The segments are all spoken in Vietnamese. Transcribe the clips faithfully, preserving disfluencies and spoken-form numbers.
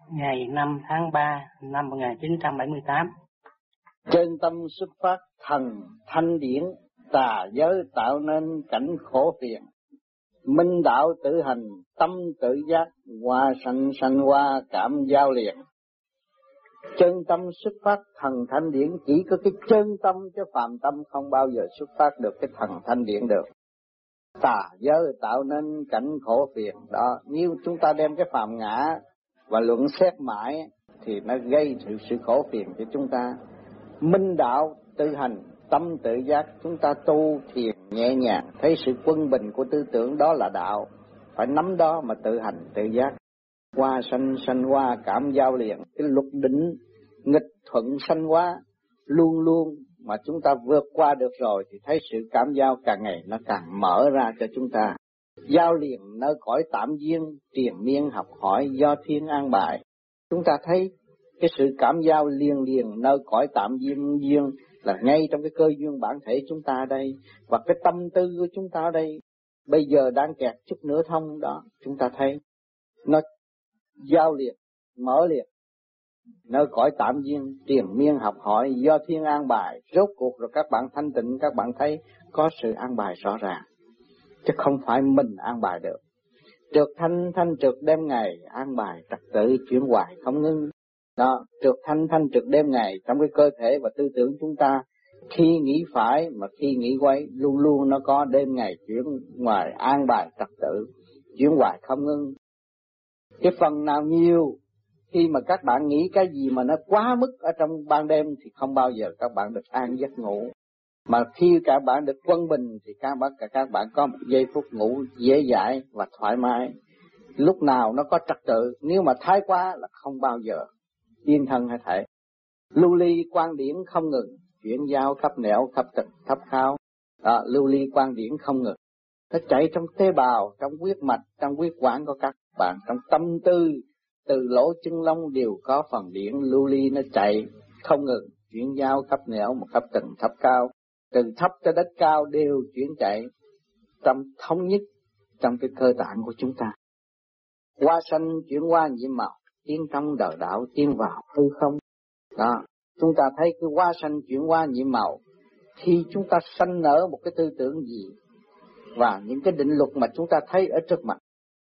ngày năm tháng ba năm một nghìn chín trăm bảy mươi tám. Chân tâm xuất phát thần thanh điển, tà giới tạo nên cảnh khổ phiền. Minh đạo tự hành, tâm tự giác, hoa sanh sanh hoa cảm giao liền. Chân tâm xuất phát thần thanh điển, chỉ có cái chân tâm chứ phàm tâm không bao giờ xuất phát được cái thần thanh điển được. Tà giới tạo nên cảnh khổ phiền đó. Nếu chúng ta đem cái phàm ngã và luận xét mãi thì nó gây sự, sự khổ phiền cho chúng ta. Minh đạo tự hành, tâm tự giác, chúng ta tu thiền nhẹ nhàng, thấy sự quân bình của tư tưởng đó là đạo, phải nắm đó mà tự hành tự giác. Hoa sanh sanh hoa cảm giao liền, cái luật định nghịch thuận sanh hóa luôn luôn mà chúng ta vượt qua được rồi thì thấy sự cảm giao càng ngày nó càng mở ra cho chúng ta. Giao liền nơi cõi tạm duyên, triền miên học hỏi do thiên an bài. Chúng ta thấy cái sự cảm giao liền liền nơi cõi tạm duyên duyên là ngay trong cái cơ duyên bản thể chúng ta đây, và cái tâm tư của chúng ta đây bây giờ đang kẹt chút nữa thông đó, chúng ta thấy nó giao liền, mở liền nơi cõi tạm duyên, triền miên học hỏi do thiên an bài. Rốt cuộc rồi các bạn thanh tịnh, các bạn thấy có sự an bài rõ ràng, chứ không phải mình an bài được. Trượt thanh thanh trượt đêm ngày, an bài trật tự chuyển hoài không ngưng. Đó, trượt thanh thanh trượt đêm ngày trong cái cơ thể và tư tưởng chúng ta, khi nghĩ phải mà khi nghĩ quay, luôn luôn nó có đêm ngày chuyển ngoài, an bài trật tự chuyển hoài không ngưng. Cái phần nào nhiều, khi mà các bạn nghĩ cái gì mà nó quá mức ở trong ban đêm thì không bao giờ các bạn được an giấc ngủ. Mà khi các bạn được quân bình thì các bạn, các bạn có một giây phút ngủ dễ dãi và thoải mái. Lúc nào nó có trật tự, nếu mà thái quá là không bao giờ yên thân hay thể. Lưu ly quan điển không ngừng, chuyển giao khắp nẻo khắp tịch khắp khao. Đó, lưu ly quan điển không ngừng. Nó chạy trong tế bào, trong huyết mạch, trong huyết quản của các bạn, trong tâm tư, từ lỗ chân lông đều có phần điển lưu ly nó chạy không ngừng, chuyển giao khắp nẻo một khắp tầng thấp cao, từ thấp tới đất cao đều chuyển chạy trong thống nhất trong cái cơ tạng của chúng ta. Hoa sanh chuyển qua nhiệm màu, tiến trong đời đạo tiến vào hư không. Đó, chúng ta thấy cái hoa sanh chuyển qua nhiệm màu, khi chúng ta sanh nở một cái tư tưởng gì và những cái định luật mà chúng ta thấy ở trước mặt,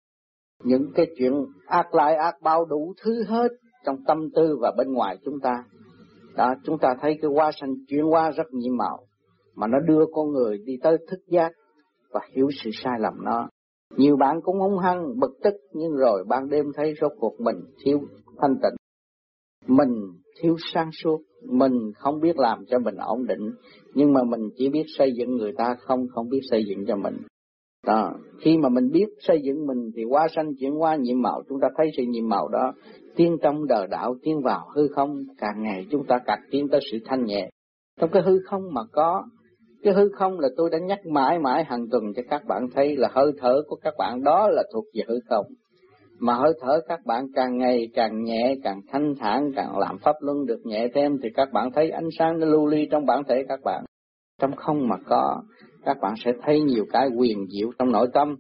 những cái chuyện ác lại ác bao đủ thứ hết trong tâm tư và bên ngoài chúng ta. Đó, chúng ta thấy cái hoa sanh chuyển qua rất nhiệm màu, mà nó đưa con người đi tới thức giác và hiểu sự sai lầm nó. Nhiều bạn cũng hung hăng, bực tức, nhưng rồi ban đêm thấy rốt cuộc mình thiếu thanh tịnh, mình thiếu sáng suốt, mình không biết làm cho mình ổn định, nhưng mà mình chỉ biết xây dựng người ta, không không biết xây dựng cho mình. Đó, khi mà mình biết xây dựng mình thì hoa sanh chuyển qua nhiệm màu, chúng ta thấy sự nhiệm màu đó tiến trong đời đạo, tiến vào hư không, càng ngày chúng ta càng tiến tới sự thanh nhẹ. Trong cái hư không mà có, cái hư không là tôi đã nhắc mãi mãi hàng tuần cho các bạn thấy là hơi thở của các bạn đó là thuộc về hư không. Mà hơi thở các bạn càng ngày càng nhẹ, càng thanh thản, càng làm pháp luân được nhẹ thêm thì các bạn thấy ánh sáng nó lưu ly trong bản thể các bạn. Trong không mà có, các bạn sẽ thấy nhiều cái quyền diệu trong nội tâm.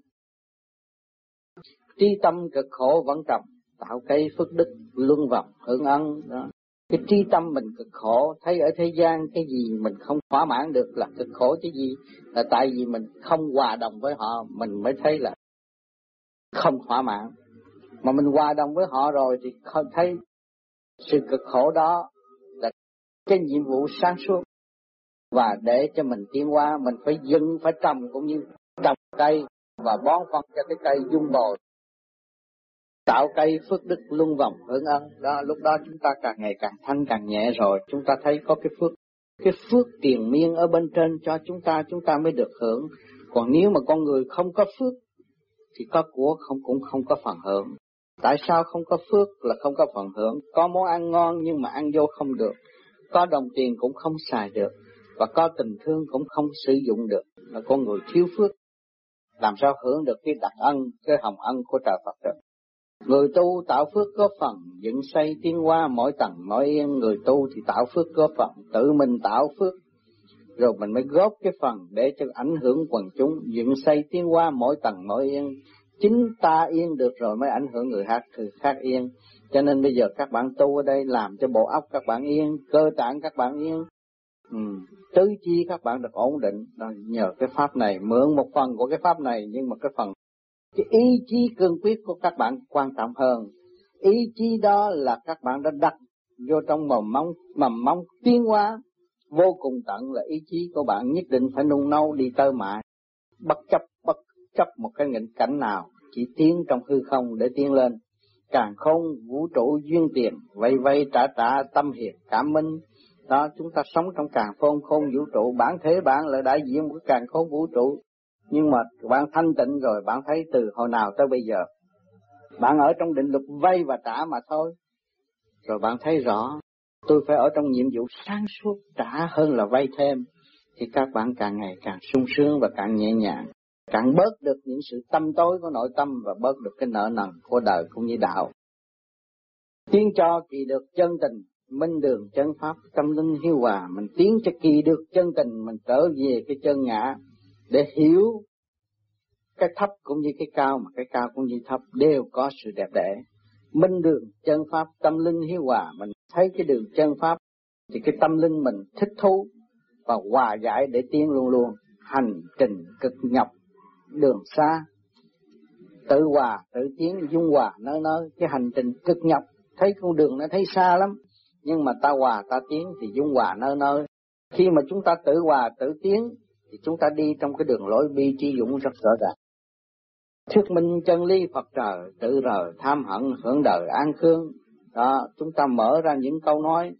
Trí tâm cực khổ vẫn trầm, tạo cây phước đức luân vòng hưởng ân. Đó. Cái trí tâm mình cực khổ, thấy ở thế gian cái gì mình không thỏa mãn được là cực khổ chứ gì. Là tại vì mình không hòa đồng với họ, mình mới thấy là không thỏa mãn. Mà mình hòa đồng với họ rồi thì không thấy sự cực khổ đó là cái nhiệm vụ sáng suốt. Và để cho mình tiến qua, mình phải dừng, phải trồng, cũng như trồng cây và bón phân cho cái cây dung bồi, tạo cây phước đức luân vòng hưởng ân. Đó, lúc đó chúng ta càng ngày càng thanh càng nhẹ rồi, chúng ta thấy có cái phước, cái phước triền miên ở bên trên cho chúng ta, chúng ta mới được hưởng. Còn nếu mà con người không có phước thì có của không cũng không có phần hưởng. Tại sao không có phước là không có phần hưởng? Có món ăn ngon nhưng mà ăn vô không được, có đồng tiền cũng không xài được, và có tình thương cũng không sử dụng được, là con người thiếu phước. Làm sao hưởng được cái đặc ân, cái hồng ân của trời Phật được? Người tu tạo phước có phần, dựng xây tiến hóa mỗi tầng mỗi yên. Người tu thì tạo phước có phần, tự mình tạo phước, rồi mình mới góp cái phần để cho ảnh hưởng quần chúng, dựng xây tiến hóa mỗi tầng mỗi yên. Chính ta yên được rồi mới ảnh hưởng người khác, người khác yên. Cho nên bây giờ các bạn tu ở đây làm cho bộ óc các bạn yên, cơ tạng các bạn yên, ừ. tứ chi các bạn được ổn định. Đó, nhờ cái pháp này, mượn một phần của cái pháp này, nhưng mà cái phần cái ý chí cương quyết của các bạn quan trọng hơn. Ý chí đó là các bạn đã đặt vô trong mầm móng, mầm móng tiến hóa vô cùng tận, là ý chí của bạn nhất định phải nung nấu đi tới mãi, bất chấp bất chấp một cái nghịch cảnh nào, chỉ tiến trong hư không để tiến lên. Càn khôn vũ trụ duyên tiền, vay vay trả trả tâm hiền cảm minh. Đó, chúng ta sống trong càn khôn khôn vũ trụ, bản thể bạn là đại diện của càn khôn vũ trụ. Nhưng mà bạn thanh tịnh rồi, bạn thấy từ hồi nào tới bây giờ bạn ở trong định luật vay và trả mà thôi. Rồi bạn thấy rõ tôi phải ở trong nhiệm vụ sáng suốt trả hơn là vay thêm, thì các bạn càng ngày càng sung sướng và càng nhẹ nhàng, càng bớt được những sự tâm tối của nội tâm và bớt được cái nợ nần của đời cũng như đạo. Tiến cho kỳ được chân tình, minh đường chân pháp, tâm linh hiếu hòa. Mình tiến cho kỳ được chân tình, mình trở về cái chân ngã để hiểu cái thấp cũng như cái cao, mà cái cao cũng như thấp đều có sự đẹp đẽ. Minh đường chân pháp, tâm linh hiếu hòa. Mình thấy cái đường chân pháp thì cái tâm linh mình thích thú và hòa giải để tiến luôn luôn. Hành trình cực nhọc, đường xa, tự hòa, tự tiến, dung hòa nơi nơi. Cái hành trình cực nhọc, thấy con đường nó thấy xa lắm, nhưng mà ta hòa, ta tiến thì dung hòa nơi nơi. Khi mà chúng ta tự hòa, tự tiến thì chúng ta đi trong cái đường lối bi tri dũng rất rõ ràng. Thuyết minh chân lý Phật trời, tự rời tham hận hưởng đời an khương. Đó, chúng ta mở ra những câu nói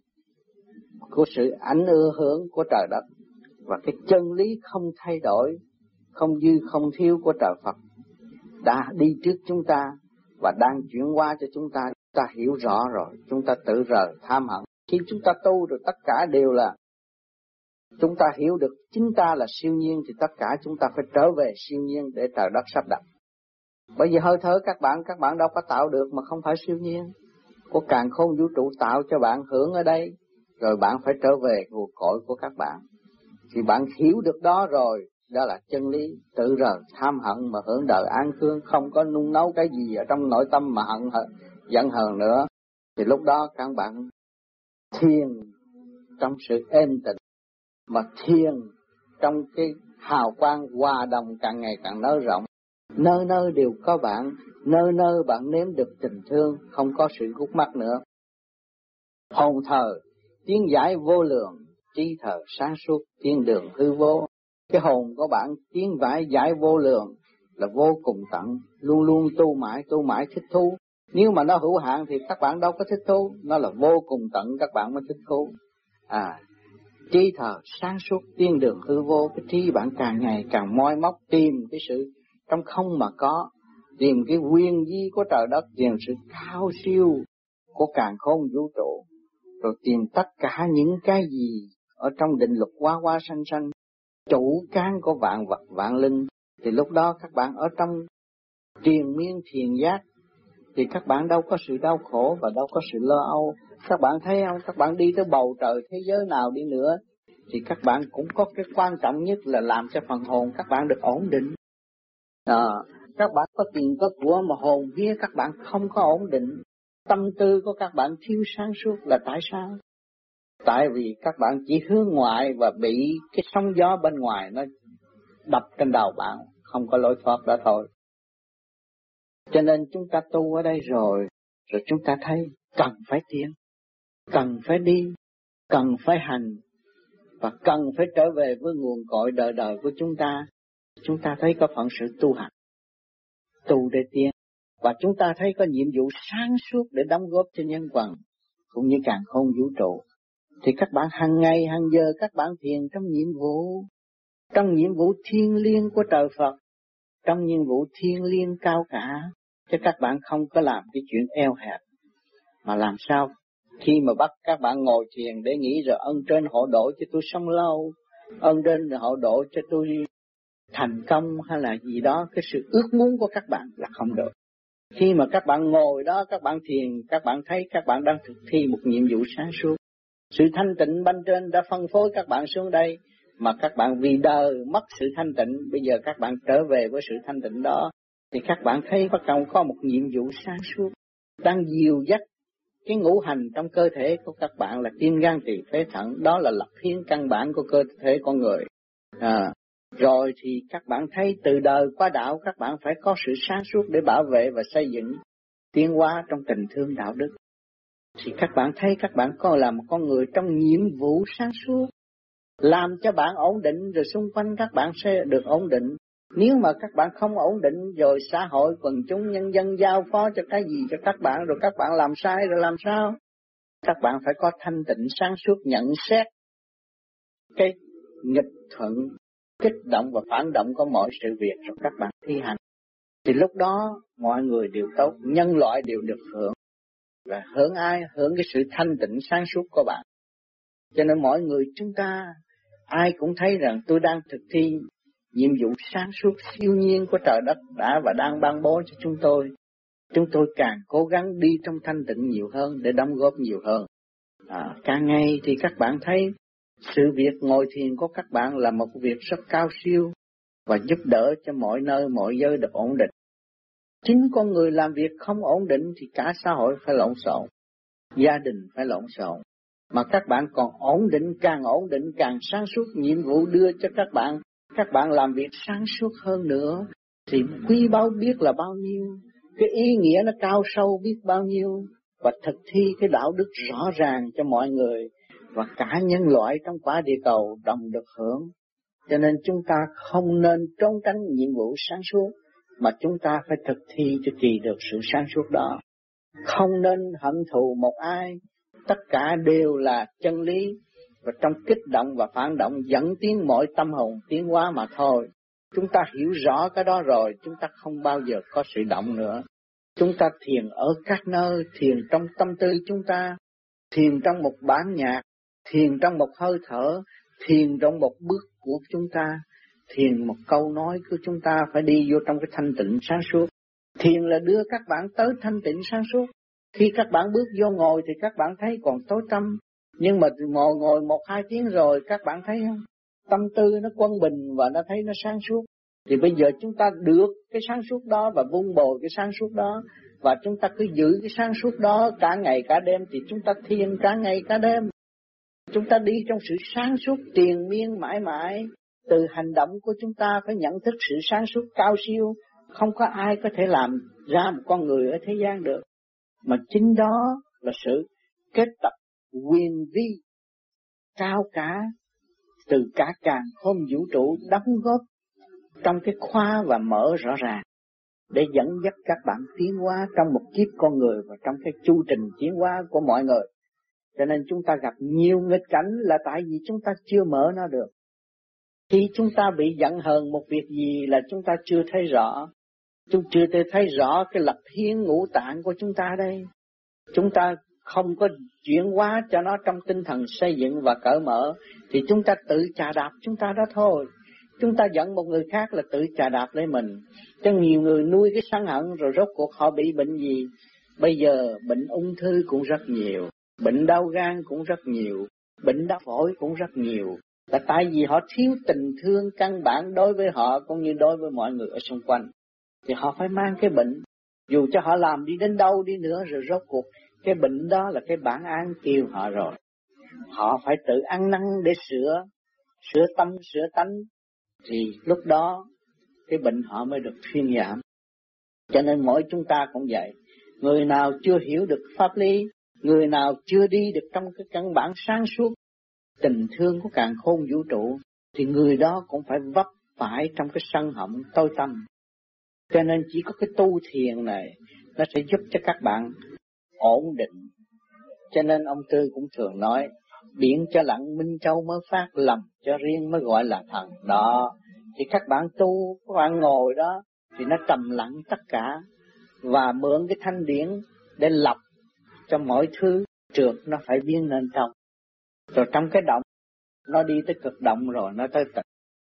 của sự ảnh ưa hưởng của trời đất, và cái chân lý không thay đổi, không dư không thiếu của trời Phật đã đi trước chúng ta và đang chuyển qua cho chúng ta. Chúng ta hiểu rõ rồi, chúng ta tự rời tham hận. Khi chúng ta tu rồi tất cả đều là chúng ta hiểu được chính ta là siêu nhiên, thì tất cả chúng ta phải trở về siêu nhiên để trời đất sắp đặt. Bởi vì hơi thở các bạn, các bạn đâu có tạo được mà không phải siêu nhiên. Có càn khôn vũ trụ tạo cho bạn hưởng ở đây, rồi bạn phải trở về nguồn cội của các bạn. Thì bạn hiểu được đó rồi, đó là chân lý, tự rời tham hận mà hưởng đời an khương, không có nung nấu cái gì ở trong nội tâm mà hận hận, giận hờn nữa. Thì lúc đó các bạn thiền trong sự êm tĩnh, mà thiền trong cái hào quang hòa đồng càng ngày càng nới rộng. Nơi nơi đều có bạn, nơi nơi bạn nếm được tình thương, không có sự gút mắt nữa. Hồn thờ tiếng giải vô lượng, trí thờ sáng suốt tiên đường hư vô. Cái hồn của bạn tiếng vải giải vô lượng là vô cùng tận, luôn luôn tu mãi, tu mãi thích thú. Nếu mà nó hữu hạn thì các bạn đâu có thích thú, nó là vô cùng tận các bạn mới thích thú. À, trí thờ sáng suốt tiên đường hư vô, cái trí bạn càng ngày càng moi móc tìm cái sự trong không mà có, tìm cái nguyên di của trời đất, tìm sự cao siêu của càn khôn vũ trụ, rồi tìm tất cả những cái gì ở trong định luật hóa hóa sanh sanh, chủ cán của vạn vật vạn linh. Thì lúc đó các bạn ở trong triền miên thiền giác thì các bạn đâu có sự đau khổ và đâu có sự lo âu. Các bạn thấy không, các bạn đi tới bầu trời thế giới nào đi nữa thì các bạn cũng có cái quan trọng nhất là làm cho phần hồn các bạn được ổn định. À, các bạn có tiền có của mà hồn vía các bạn không có ổn định, tâm tư của các bạn thiếu sáng suốt là tại sao? Tại vì các bạn chỉ hướng ngoại và bị cái sóng gió bên ngoài nó đập trên đầu bạn, không có lối thoát đó thôi. Cho nên chúng ta tu ở đây rồi, rồi chúng ta thấy cần phải tiến, cần phải đi, cần phải hành, và cần phải trở về với nguồn cội đời đời của chúng ta. Chúng ta thấy có phận sự tu hành, tu để tiến, và chúng ta thấy có nhiệm vụ sáng suốt để đóng góp cho nhân quần cũng như càn khôn vũ trụ. Thì các bạn hàng ngày hàng giờ các bạn thiền trong nhiệm vụ, trong nhiệm vụ thiêng liêng của trời Phật, trong nhiệm vụ thiêng liêng cao cả, chứ các bạn không có làm cái chuyện eo hẹp. Mà làm sao khi mà bắt các bạn ngồi thiền để nghĩ rồi ân trên hộ độ cho tôi sống lâu, ân trên hộ độ cho tôi thành công hay là gì đó, cái sự ước muốn của các bạn là không được. Khi mà các bạn ngồi đó, các bạn thiền, các bạn thấy các bạn đang thực thi một nhiệm vụ sáng suốt. Sự thanh tịnh bên trên đã phân phối các bạn xuống đây, mà các bạn vì đời mất sự thanh tịnh, bây giờ các bạn trở về với sự thanh tịnh đó, Thì các bạn thấy bắt đầu có một nhiệm vụ sáng suốt đang dìu dắt cái ngũ hành trong cơ thể của các bạn là tim gan tỳ phế thận, đó là lập hiến căn bản của cơ thể con người. À, rồi thì các bạn thấy từ đời qua đạo các bạn phải có sự sáng suốt để bảo vệ và xây dựng tiến hóa trong tình thương đạo đức. Thì các bạn thấy các bạn có là một con người trong nhiệm vụ sáng suốt, làm cho bạn ổn định, rồi xung quanh các bạn sẽ được ổn định. Nếu mà các bạn không ổn định, rồi xã hội, quần chúng, nhân dân giao phó cho cái gì cho các bạn, rồi các bạn làm sai rồi làm sao? Các bạn phải có thanh tịnh sáng suốt nhận xét cái nghịch thuận, kích động và phản động của mọi sự việc rồi các bạn thi hành. Thì lúc đó mọi người đều tốt, nhân loại đều được hưởng. Và hưởng ai? Hưởng cái sự thanh tịnh sáng suốt của bạn. Cho nên mọi người chúng ta ai cũng thấy rằng tôi đang thực thi nhiệm vụ sáng suốt siêu nhiên của trời đất đã và đang ban bố cho chúng tôi. Chúng tôi càng cố gắng đi trong thanh tịnh nhiều hơn để đóng góp nhiều hơn. À, càng ngày thì các bạn thấy sự việc ngồi thiền của các bạn là một việc rất cao siêu và giúp đỡ cho mọi nơi mọi giới được ổn định. Chính con người làm việc không ổn định thì cả xã hội phải lộn xộn, gia đình phải lộn xộn. Mà các bạn còn ổn định, càng ổn định càng sáng suốt, nhiệm vụ đưa cho các bạn, các bạn làm việc sáng suốt hơn nữa, thì quý báu biết là bao nhiêu, cái ý nghĩa nó cao sâu biết bao nhiêu, và thực thi cái đạo đức rõ ràng cho mọi người, và cả nhân loại trong quả địa cầu đồng được hưởng. Cho nên chúng ta không nên trốn tránh nhiệm vụ sáng suốt, mà chúng ta phải thực thi cho kỳ được sự sáng suốt đó. Không nên hận thù một ai, tất cả đều là chân lý, và trong kích động và phản động dẫn tiến mọi tâm hồn tiến hóa mà thôi. Chúng ta hiểu rõ cái đó rồi, chúng ta không bao giờ có sự động nữa. Chúng ta thiền ở các nơi, thiền trong tâm tư chúng ta, thiền trong một bản nhạc, thiền trong một hơi thở, thiền trong một bước của chúng ta, thiền một câu nói của chúng ta phải đi vô trong cái thanh tịnh sáng suốt. Thiền là đưa các bạn tới thanh tịnh sáng suốt. Khi các bạn bước vô ngồi thì các bạn thấy còn tối tăm, nhưng mà ngồi ngồi một hai tiếng rồi các bạn thấy không? Tâm tư nó quân bình và nó thấy nó sáng suốt. Thì bây giờ chúng ta được cái sáng suốt đó và vun bồi cái sáng suốt đó, và chúng ta cứ giữ cái sáng suốt đó cả ngày cả đêm, thì chúng ta thiền cả ngày cả đêm. Chúng ta đi trong sự sáng suốt triền miên mãi mãi. Từ hành động của chúng ta phải nhận thức sự sáng suốt cao siêu. Không có ai có thể làm ra một con người ở thế gian được. Mà chính đó là sự kết tập quyền vi cao cả từ cả càn khôn vũ trụ đóng góp trong cái khoa và mở rõ ràng để dẫn dắt các bạn tiến hóa trong một kiếp con người và trong cái chu trình tiến hóa của mọi người. Cho nên chúng ta gặp nhiều nghịch cảnh là tại vì chúng ta chưa mở nó được. Khi chúng ta bị giận hờn một việc gì là chúng ta chưa thấy rõ. Chúng chưa thấy rõ cái lập hiến ngũ tạng của chúng ta đây. Chúng ta không có chuyển hóa cho nó trong tinh thần xây dựng và cởi mở, thì chúng ta tự chà đạp chúng ta đó thôi. Chúng ta giận một người khác là tự chà đạp lấy mình. Cho nhiều người nuôi cái sân hận rồi rốt cuộc họ bị bệnh gì? Bây giờ bệnh ung thư cũng rất nhiều, bệnh đau gan cũng rất nhiều, bệnh đau phổi cũng rất nhiều. Là tại vì họ thiếu tình thương căn bản đối với họ cũng như đối với mọi người ở xung quanh. Thì họ phải mang cái bệnh, dù cho họ làm đi đến đâu đi nữa rồi rốt cuộc cái bệnh đó là cái bản án kêu họ rồi. Họ phải tự ăn năn để sửa, sửa tâm, sửa tánh, thì lúc đó cái bệnh họ mới được thuyên giảm. Cho nên mỗi chúng ta cũng vậy. Người nào chưa hiểu được pháp lý, người nào chưa đi được trong cái căn bản sáng suốt tình thương của càn khôn vũ trụ, thì người đó cũng phải vấp phải trong cái sân hận tối tăm. Cho nên chỉ có cái tu thiền này nó sẽ giúp cho các bạn ổn định. Cho nên ông Tư cũng thường nói, biển cho lặng Minh Châu mới phát, lầm cho riêng mới gọi là thần. Đó, thì các bạn tu, các bạn ngồi đó thì nó trầm lặng tất cả, và mượn cái thanh điển để lọc cho mọi thứ trượt nó phải biến lên trong. Rồi trong cái động nó đi tới cực động rồi nó tới tịch,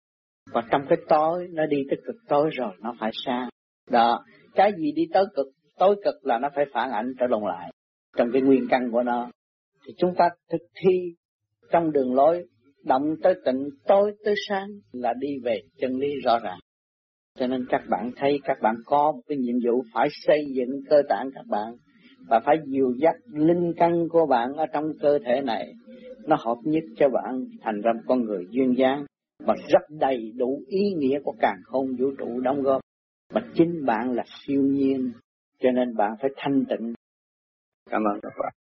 và trong cái tối nó đi tới cực tối rồi nó phải sáng. Đó, cái gì đi tới cực tối cực là nó phải phản ảnh trở lộn lại trong cái nguyên căn của nó. Thì chúng ta thực thi trong đường lối động tới tịnh, tối tới sáng là đi về chân lý rõ ràng. Cho nên các bạn thấy các bạn có một cái nhiệm vụ phải xây dựng cơ tạng các bạn và phải dìu dắt linh căn của bạn ở trong cơ thể này nó hợp nhất cho bạn thành ra một con người duyên dáng và rất đầy đủ ý nghĩa của càn khôn vũ trụ đóng góp. Mà chính bạn là siêu nhiên, cho nên bạn phải thanh tịnh. Cảm ơn các bạn.